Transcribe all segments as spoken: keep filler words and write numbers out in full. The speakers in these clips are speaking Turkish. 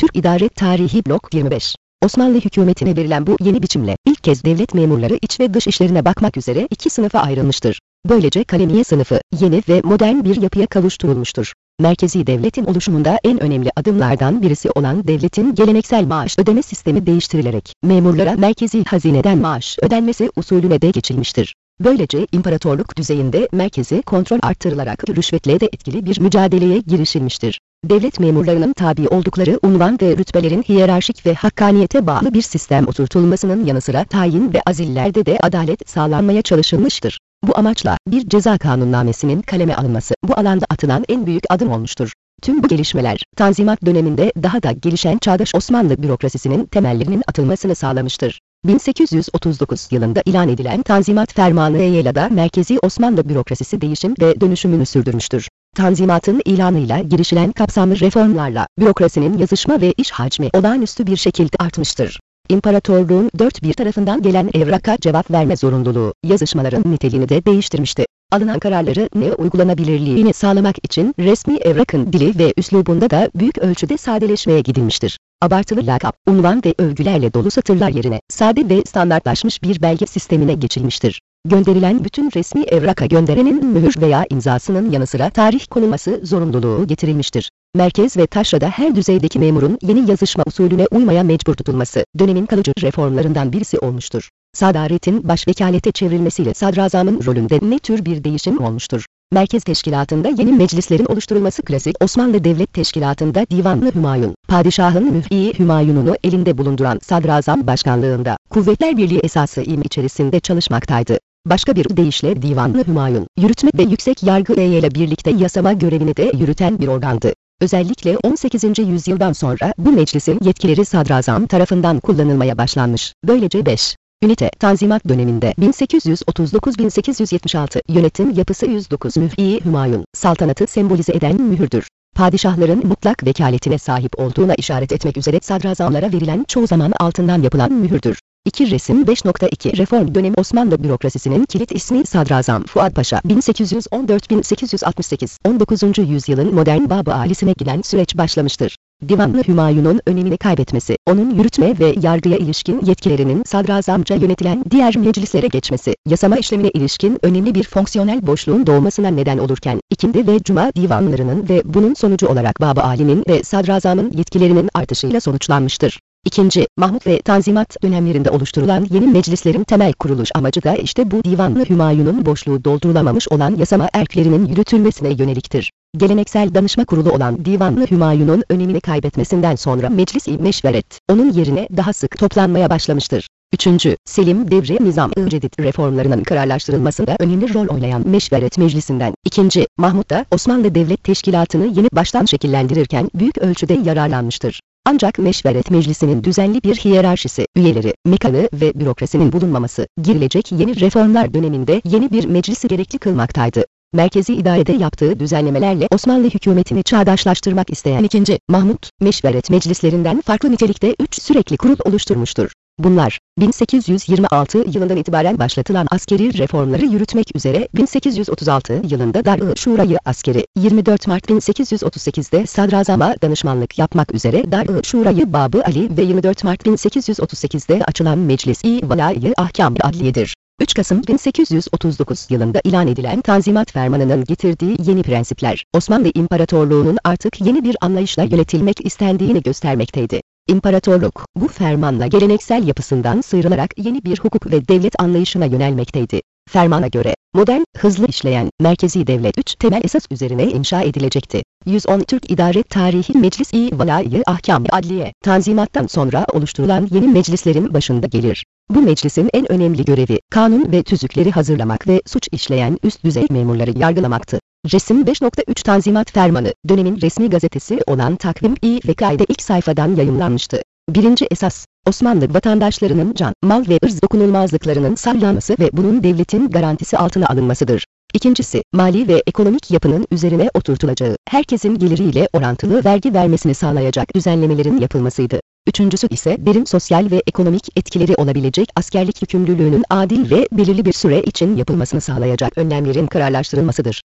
Türk İdare Tarihi Blok yirmi beş. Osmanlı hükümetine verilen bu yeni biçimle ilk kez devlet memurları iç ve dış işlerine bakmak üzere iki sınıfa ayrılmıştır. Böylece kalemiye sınıfı yeni ve modern bir yapıya kavuşturulmuştur. Merkezi devletin oluşumunda en önemli adımlardan birisi olan devletin geleneksel maaş ödeme sistemi değiştirilerek memurlara merkezi hazineden maaş ödenmesi usulüne de geçilmiştir. Böylece imparatorluk düzeyinde merkezi kontrol arttırılarak rüşvetle de etkili bir mücadeleye girişilmiştir. Devlet memurlarının tabi oldukları unvan ve rütbelerin hiyerarşik ve hakkaniyete bağlı bir sistem oturtulmasının yanı sıra tayin ve azillerde de adalet sağlanmaya çalışılmıştır. Bu amaçla bir ceza kanunnamesinin kaleme alınması bu alanda atılan en büyük adım olmuştur. Tüm bu gelişmeler, Tanzimat döneminde daha da gelişen çağdaş Osmanlı bürokrasisinin temellerinin atılmasını sağlamıştır. bin sekiz yüz otuz dokuz yılında ilan edilen Tanzimat Fermanı ile de merkezi Osmanlı bürokrasisi değişim ve dönüşümünü sürdürmüştür. Tanzimatın ilanıyla girişilen kapsamlı reformlarla bürokrasinin yazışma ve iş hacmi olağanüstü bir şekilde artmıştır. İmparatorluğun dört bir tarafından gelen evraka cevap verme zorunluluğu, yazışmaların niteliğini de değiştirmişti. Alınan kararları ne uygulanabilirliğini sağlamak için resmi evrakın dili ve üslubunda da büyük ölçüde sadeleşmeye gidilmiştir. Abartılı lakap, unvan ve övgülerle dolu satırlar yerine sade ve standartlaşmış bir belge sistemine geçilmiştir. Gönderilen bütün resmi evraka gönderenin mühür veya imzasının yanı sıra tarih konulması zorunluluğu getirilmiştir. Merkez ve taşrada her düzeydeki memurun yeni yazışma usulüne uymaya mecbur tutulması dönemin kalıcı reformlarından birisi olmuştur. Sadaretin başvekalete çevrilmesiyle sadrazamın rolünde ne tür bir değişim olmuştur? Merkez teşkilatında yeni meclislerin oluşturulması klasik Osmanlı Devlet Teşkilatı'nda Divan-ı Hümayun, padişahın müf'i Hümayununu elinde bulunduran sadrazam başkanlığında Kuvvetler Birliği esası im içerisinde çalışmaktaydı. Başka bir deyişle Divan-ı Hümayun, yürütme ve yüksek yargı ile birlikte yasama görevini de yürüten bir organdı. Özellikle on sekizinci yüzyıldan sonra bu meclisin yetkileri sadrazam tarafından kullanılmaya başlanmış. Böylece beş. Ünite, Tanzimat döneminde bin sekiz yüz otuz dokuz bin sekiz yüz yetmiş altı yönetim yapısı yüz dokuz müf'i Hümayun, saltanatı sembolize eden mühürdür. Padişahların mutlak vekaletine sahip olduğuna işaret etmek üzere sadrazamlara verilen çoğu zaman altından yapılan mühürdür. iki Resim beş nokta iki Reform dönemi Osmanlı bürokrasisinin kilit ismi Sadrazam Fuad Paşa bin sekiz yüz on dört bin sekiz yüz altmış sekiz on dokuzuncu yüzyılın modern Bab-ı Alisi'ne giden süreç başlamıştır. Divan-ı Hümayun'un önemini kaybetmesi, onun yürütme ve yargıya ilişkin yetkilerinin sadrazamca yönetilen diğer meclislere geçmesi, yasama işlemine ilişkin önemli bir fonksiyonel boşluğun doğmasına neden olurken, ikindi ve cuma divanlarının ve bunun sonucu olarak Bab-ı Ali'nin ve sadrazamın yetkilerinin artışıyla sonuçlanmıştır. İkinci. Mahmut ve Tanzimat dönemlerinde oluşturulan yeni meclislerin temel kuruluş amacı da işte bu Divan-ı Hümayun'un boşluğu doldurulamamış olan yasama erklerinin yürütülmesine yöneliktir. Geleneksel danışma kurulu olan Divan-ı Hümayun'un önemini kaybetmesinden sonra Meclis-i Meşveret, onun yerine daha sık toplanmaya başlamıştır. Üçüncü. Selim devri Nizam-ı Cedid reformlarının kararlaştırılmasında önemli rol oynayan Meşveret Meclisi'nden. İkinci. Mahmut da Osmanlı Devlet Teşkilatı'nı yeni baştan şekillendirirken büyük ölçüde yararlanmıştır. Ancak Meşveret Meclisi'nin düzenli bir hiyerarşisi, üyeleri, mekanı ve bürokrasinin bulunmaması, girilecek yeni reformlar döneminde yeni bir meclisi gerekli kılmaktaydı. Merkezi idarede yaptığı düzenlemelerle Osmanlı hükümetini çağdaşlaştırmak isteyen ikinci. Mahmut, Meşveret meclislerinden farklı nitelikte üç sürekli kurul oluşturmuştur. Bunlar, bin sekiz yüz yirmi altı yılından itibaren başlatılan askeri reformları yürütmek üzere bin sekiz yüz otuz altı yılında Dar-ı Şurayı Askeri, yirmi dört Mart bin sekiz yüz otuz sekizde sadrazama danışmanlık yapmak üzere Dar-ı Şurayı Bab-ı Ali ve yirmi dört Mart bin sekiz yüz otuz sekizde açılan Meclis-i Valayı Ahkâm-ı Adliye'dir. üç Kasım bin sekiz yüz otuz dokuz yılında ilan edilen Tanzimat Fermanı'nın getirdiği yeni prensipler, Osmanlı İmparatorluğu'nun artık yeni bir anlayışla yönetilmek istendiğini göstermekteydi. İmparatorluk, bu fermanla geleneksel yapısından sıyrılarak yeni bir hukuk ve devlet anlayışına yönelmekteydi. Fermana göre, modern, hızlı işleyen, merkezi devlet üç temel esas üzerine inşa edilecekti. yüz on Türk İdare Tarihi Meclis-i Valayı Ahkâm-ı Adliye, Tanzimat'tan sonra oluşturulan yeni meclislerin başında gelir. Bu meclisin en önemli görevi, kanun ve tüzükleri hazırlamak ve suç işleyen üst düzey memurları yargılamaktı. Resim beş nokta üç Tanzimat Fermanı, dönemin resmi gazetesi olan Takvim-i Vekâide ilk sayfadan yayımlanmıştı. Birinci esas, Osmanlı vatandaşlarının can, mal ve ırz dokunulmazlıklarının sağlanması ve bunun devletin garantisi altına alınmasıdır. İkincisi, mali ve ekonomik yapının üzerine oturtulacağı, herkesin geliriyle orantılı vergi vermesini sağlayacak düzenlemelerin yapılmasıydı. Üçüncüsü ise derin sosyal ve ekonomik etkileri olabilecek askerlik yükümlülüğünün adil ve belirli bir süre için yapılmasını sağlayacak önlemlerin kararlaştırılmasıdır.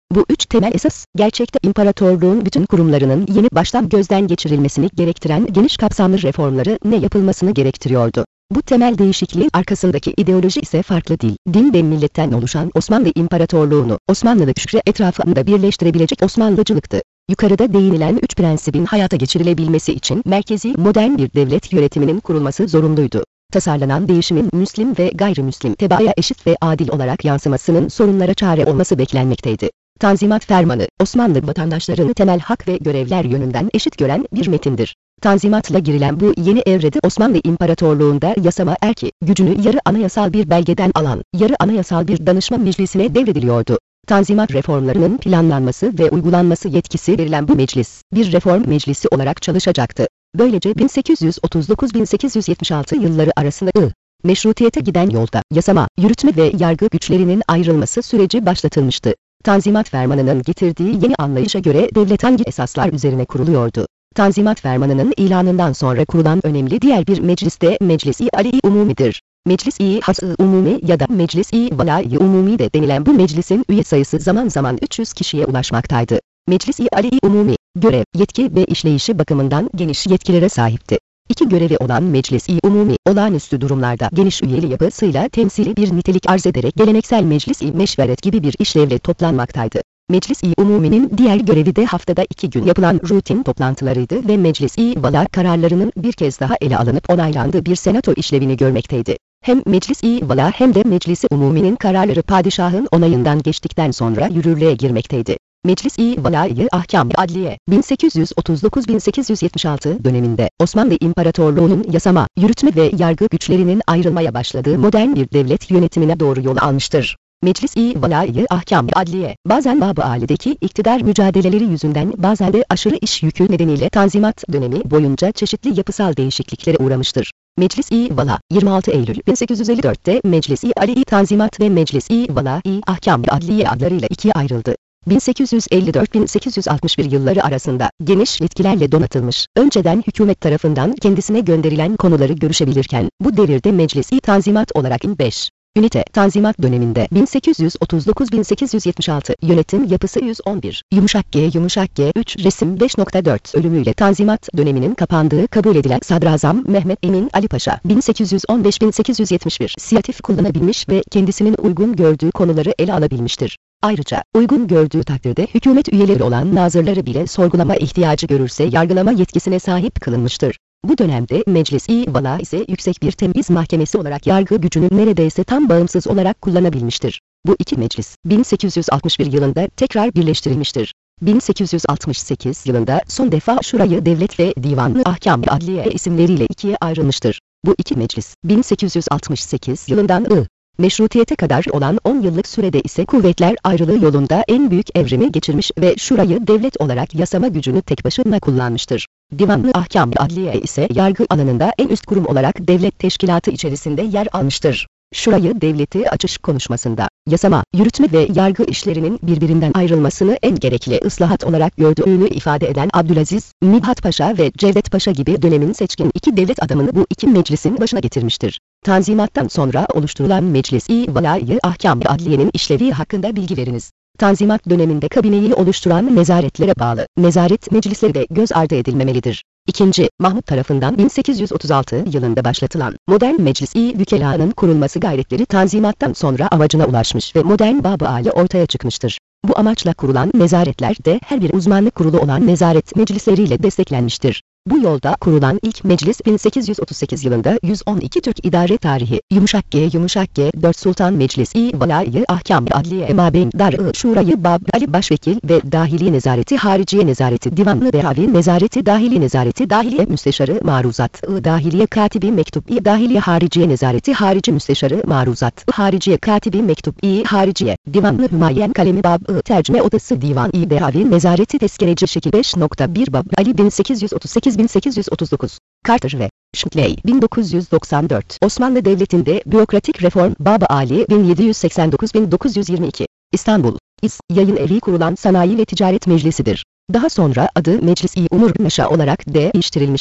Bu üç temel esas, gerçekte imparatorluğun bütün kurumlarının yeni baştan gözden geçirilmesini gerektiren geniş kapsamlı reformları ne yapılmasını gerektiriyordu. Bu temel değişikliğin arkasındaki ideoloji ise farklı değil. Din ve milletten oluşan Osmanlı İmparatorluğunu, Osmanlılık şükrü etrafında birleştirebilecek Osmanlıcılıktı. Yukarıda değinilen üç prensibin hayata geçirilebilmesi için merkezi modern bir devlet yönetiminin kurulması zorunluydu. Tasarlanan değişimin Müslim ve gayrimüslim tebaaya eşit ve adil olarak yansımasının sorunlara çare olması beklenmekteydi. Tanzimat Fermanı, Osmanlı vatandaşlarını temel hak ve görevler yönünden eşit gören bir metindir. Tanzimatla girilen bu yeni evrede Osmanlı İmparatorluğu'nda yasama erki, gücünü yarı anayasal bir belgeden alan, yarı anayasal bir danışma meclisine devrediliyordu. Tanzimat reformlarının planlanması ve uygulanması yetkisi verilen bu meclis, bir reform meclisi olarak çalışacaktı. Böylece bin sekiz yüz otuz dokuz bin sekiz yüz yetmiş altı yılları arasında I. meşrutiyete giden yolda, yasama, yürütme ve yargı güçlerinin ayrılması süreci başlatılmıştı. Tanzimat Fermanı'nın getirdiği yeni anlayışa göre devlet hangi esaslar üzerine kuruluyordu? Tanzimat Fermanı'nın ilanından sonra kurulan önemli diğer bir meclis de Meclis-i Ali-i Umumi'dir. Meclis-i Has-ı Umumi ya da Meclis-i Valâ-i Umumi de denilen bu meclisin üye sayısı zaman zaman üç yüz kişiye ulaşmaktaydı. Meclis-i Ali-i Umumi, görev, yetki ve işleyişi bakımından geniş yetkilere sahipti. İki görevi olan Meclis-i Umumi, olağanüstü durumlarda geniş üyeli yapısıyla temsili bir nitelik arz ederek geleneksel Meclis-i Meşveret gibi bir işlevle toplanmaktaydı. Meclis-i Umumi'nin diğer görevi de haftada iki gün yapılan rutin toplantılarıydı ve Meclis-i Valâ kararlarının bir kez daha ele alınıp onaylandığı bir senato işlevini görmekteydi. Hem Meclis-i Valâ hem de Meclis-i Umumi'nin kararları padişahın onayından geçtikten sonra yürürlüğe girmekteydi. Meclis-i Valâ-i Ahkâm-ı Adliye, bin sekiz yüz otuz dokuz bin sekiz yüz yetmiş altı döneminde Osmanlı İmparatorluğu'nun yasama, yürütme ve yargı güçlerinin ayrılmaya başladığı modern bir devlet yönetimine doğru yol almıştır. Meclis-i Valâ-i Ahkâm-ı Adliye, bazen Bab-ı Ali'deki iktidar mücadeleleri yüzünden bazen de aşırı iş yükü nedeniyle Tanzimat dönemi boyunca çeşitli yapısal değişikliklere uğramıştır. Meclis-i Valâ, yirmi altı Eylül bin sekiz yüz elli dört'te Meclis-i Ali-i Tanzimat ve Meclis-i Valâ-i Ahkâm-ı Adliye adlarıyla ikiye ayrıldı. bin sekiz yüz elli dört bin sekiz yüz altmış bir yılları arasında geniş yetkilerle donatılmış, önceden hükümet tarafından kendisine gönderilen konuları görüşebilirken, bu devirde Meclis-i Tanzimat olarak beş. Ünite, Tanzimat döneminde bin sekiz yüz otuz dokuz bin sekiz yüz yetmiş altı, yönetim yapısı yüz on bir, yumuşak G yumuşak G üç resim beş nokta dört ölümüyle Tanzimat döneminin kapandığı kabul edilen Sadrazam Mehmet Emin Ali Paşa, bin sekiz yüz on beş bin sekiz yüz yetmiş bir, siyatif kullanabilmiş ve kendisinin uygun gördüğü konuları ele alabilmiştir. Ayrıca, uygun gördüğü takdirde hükümet üyeleri olan nazırları bile sorgulama ihtiyacı görürse yargılama yetkisine sahip kılınmıştır. Bu dönemde Meclis-i Valâ ise yüksek bir temyiz mahkemesi olarak yargı gücünü neredeyse tam bağımsız olarak kullanabilmiştir. Bu iki meclis, bin sekiz yüz altmış bir yılında tekrar birleştirilmiştir. bin sekiz yüz altmış sekiz yılında son defa Şurayı Devlet ve Divan-ı Ahkâm-ı Adliye isimleriyle ikiye ayrılmıştır. Bu iki meclis, bin sekiz yüz altmış sekiz yılından I. meşrutiyete kadar olan on yıllık sürede ise kuvvetler ayrılığı yolunda en büyük evrimi geçirmiş ve Şurayı Devlet olarak yasama gücünü tek başına kullanmıştır. Divan-ı Ahkâm-ı Adliye ise yargı alanında en üst kurum olarak devlet teşkilatı içerisinde yer almıştır. Şurayı Devleti açış konuşmasında, yasama, yürütme ve yargı işlerinin birbirinden ayrılmasını en gerekli ıslahat olarak gördüğünü ifade eden Abdülaziz, Midhat Paşa ve Cevdet Paşa gibi dönemin seçkin iki devlet adamını bu iki meclisin başına getirmiştir. Tanzimattan sonra oluşturulan Meclis-i Valâ-i Ahkâm-ı Adliye'nin işlevi hakkında bilgi veriniz. Tanzimat döneminde kabineyi oluşturan nezaretlere bağlı, nezaret meclisleri de göz ardı edilmemelidir. İkinci. Mahmut tarafından bin sekiz yüz otuz altı yılında başlatılan modern Meclis-i Vükelâ'nın kurulması gayretleri Tanzimattan sonra amacına ulaşmış ve modern Bab-ı Ali ortaya çıkmıştır. Bu amaçla kurulan nezaretler de her bir uzmanlık kurulu olan nezaret meclisleriyle desteklenmiştir. Bu yolda kurulan ilk meclis bin sekiz yüz otuz sekiz yılında yüz on iki Türk İdare Tarihi, yumuşak G yumuşak G dört Sultan Meclisi Valâ-i Ahkâm-ı Adliye Mabeyn Dar-ı Şurayı Bab Ali Başvekil ve Dahiliye Nezareti Hariciye Nezareti Divanlı Behavi Nezareti Dahiliye Nezareti Dahiliye Müsteşarı Maruzat-ı Dahiliye Katibi Mektup-i Dahiliye Hariciye Nezareti Harici Müsteşarı Maruzat-ı Hariciye Katibi Mektup-i Hariciye Divanlı Hümayen Kalemi Bab-ı Tercüme Odası Divan-i Behavi Nezareti Tezkereci Şekil beş nokta bir Bab Ali bin sekiz yüz otuz sekiz bin sekiz yüz otuz dokuz Carter ve Shipley bin dokuz yüz doksan dört Osmanlı Devleti'nde Bürokratik Reform Bab-ı Ali bin yedi yüz seksen dokuz bin dokuz yüz yirmi iki İstanbul İS Yayın Evi kurulan Sanayi ve Ticaret Meclisi'dir. Daha sonra adı Meclis-i Umur Meşa olarak değiştirilmiştir.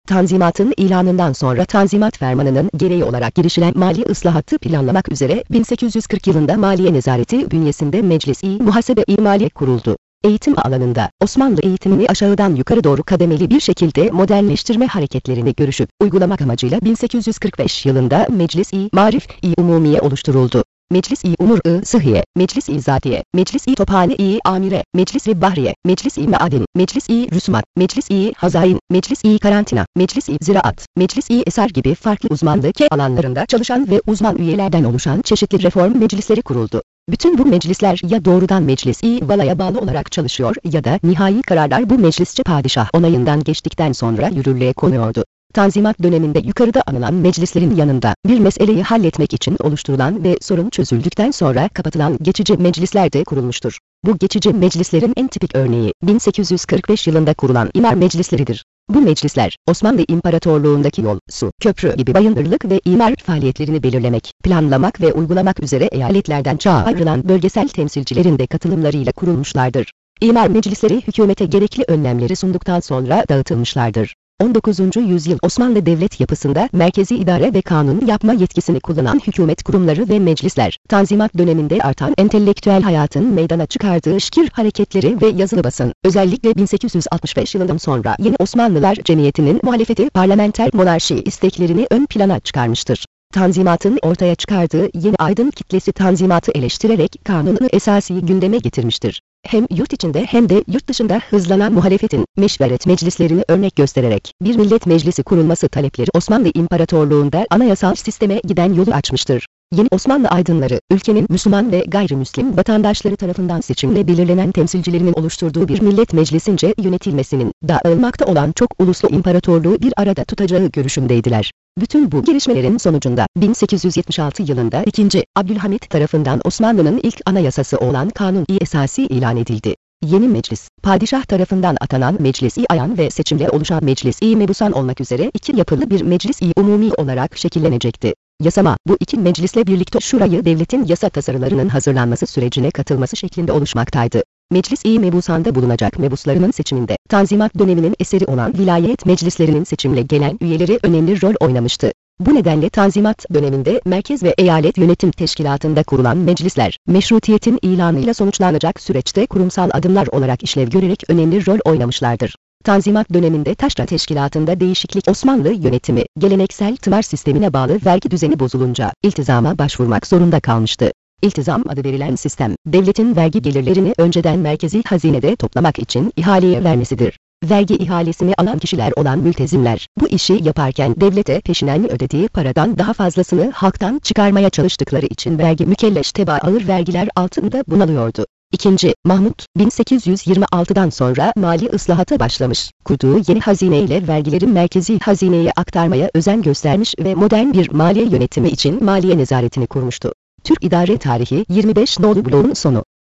Tanzimatın ilanından sonra Tanzimat Fermanı'nın gereği olarak girişilen mali ıslahatı planlamak üzere bin sekiz yüz kırk yılında Maliye Nezareti bünyesinde Meclis-i Muhasebe-i Maliye kuruldu. Eğitim alanında Osmanlı eğitimini aşağıdan yukarı doğru kademeli bir şekilde modernleştirme hareketlerini görüşüp uygulamak amacıyla bin sekiz yüz kırk beş yılında Meclis-i Marif-i Umumiye oluşturuldu. Meclis-i Umur-ı Sıhhiye, Meclis-i Zatiye, Meclis-i Tophane-i Amire, Meclis-i Bahriye, Meclis-i Maadin, Meclis-i Rüsumat, Meclis-i Hazain, Meclis-i Karantina, Meclis-i Ziraat, Meclis-i Eser gibi farklı uzmanlık alanlarında çalışan ve uzman üyelerden oluşan çeşitli reform meclisleri kuruldu. Bütün bu meclisler ya doğrudan Meclis-i Valaya bağlı olarak çalışıyor ya da nihai kararlar bu meclisçe padişah onayından geçtikten sonra yürürlüğe konuyordu. Tanzimat döneminde yukarıda anılan meclislerin yanında bir meseleyi halletmek için oluşturulan ve sorun çözüldükten sonra kapatılan geçici meclisler de kurulmuştur. Bu geçici meclislerin en tipik örneği bin sekiz yüz kırk beş yılında kurulan imar meclisleridir. Bu meclisler Osmanlı İmparatorluğundaki yol, su, köprü gibi bayındırlık ve imar faaliyetlerini belirlemek, planlamak ve uygulamak üzere eyaletlerden çağa ayrılan bölgesel temsilcilerin de katılımlarıyla kurulmuşlardır. İmar meclisleri hükümete gerekli önlemleri sunduktan sonra dağıtılmışlardır. on dokuzuncu yüzyıl Osmanlı devlet yapısında merkezi idare ve kanun yapma yetkisini kullanan hükümet kurumları ve meclisler, Tanzimat döneminde artan entelektüel hayatın meydana çıkardığı şikir hareketleri ve yazılı basın, özellikle bin sekiz yüz altmış beş yılından sonra Yeni Osmanlılar Cemiyeti'nin muhalefeti parlamenter monarşi isteklerini ön plana çıkarmıştır. Tanzimat'ın ortaya çıkardığı yeni aydın kitlesi Tanzimat'ı eleştirerek kanunu esası gündeme getirmiştir. Hem yurt içinde hem de yurt dışında hızlanan muhalefetin, meşveret meclislerini örnek göstererek bir millet meclisi kurulması talepleri Osmanlı İmparatorluğu'nda anayasal sisteme giden yolu açmıştır. Yeni Osmanlı aydınları, ülkenin Müslüman ve gayrimüslim vatandaşları tarafından seçimle belirlenen temsilcilerinin oluşturduğu bir millet meclisince yönetilmesinin, dağılmakta olan çok uluslu imparatorluğu bir arada tutacağı görüşündeydiler. Bütün bu gelişmelerin sonucunda bin sekiz yüz yetmiş altı yılında ikinci. Abdülhamit tarafından Osmanlı'nın ilk anayasası olan Kanun-i Esası ilan edildi. Yeni meclis, padişah tarafından atanan Meclis-i Ayan ve seçimle oluşan Meclis-i Mebusan olmak üzere iki yapılı bir Meclis-i Umumi olarak şekillenecekti. Yasama, bu iki meclisle birlikte şurayı devletin yasa tasarılarının hazırlanması sürecine katılması şeklinde oluşmaktaydı. Meclis-i Mebusan'da bulunacak mebuslarının seçiminde, Tanzimat döneminin eseri olan vilayet meclislerinin seçimle gelen üyeleri önemli rol oynamıştı. Bu nedenle Tanzimat döneminde merkez ve eyalet yönetim teşkilatında kurulan meclisler, meşrutiyetin ilanıyla sonuçlanacak süreçte kurumsal adımlar olarak işlev görerek önemli rol oynamışlardır. Tanzimat döneminde taşra teşkilatında değişiklik Osmanlı yönetimi, geleneksel tımar sistemine bağlı vergi düzeni bozulunca, iltizama başvurmak zorunda kalmıştı. İltizam adı verilen sistem, devletin vergi gelirlerini önceden merkezi hazinede toplamak için ihaleye vermesidir. Vergi ihalesini alan kişiler olan mültezimler, bu işi yaparken devlete peşinen ödediği paradan daha fazlasını halktan çıkarmaya çalıştıkları için vergi mükelleş teba ağır vergiler altında bunalıyordu. İkinci. Mahmut, bin sekiz yüz yirmi altıdan sonra mali ıslahata başlamış, kurduğu yeni hazineyle vergileri merkezi hazineye aktarmaya özen göstermiş ve modern bir maliye yönetimi için maliye nezaretini kurmuştu. Türk İdare Tarihi yirmi beş nolu bloğun sonu.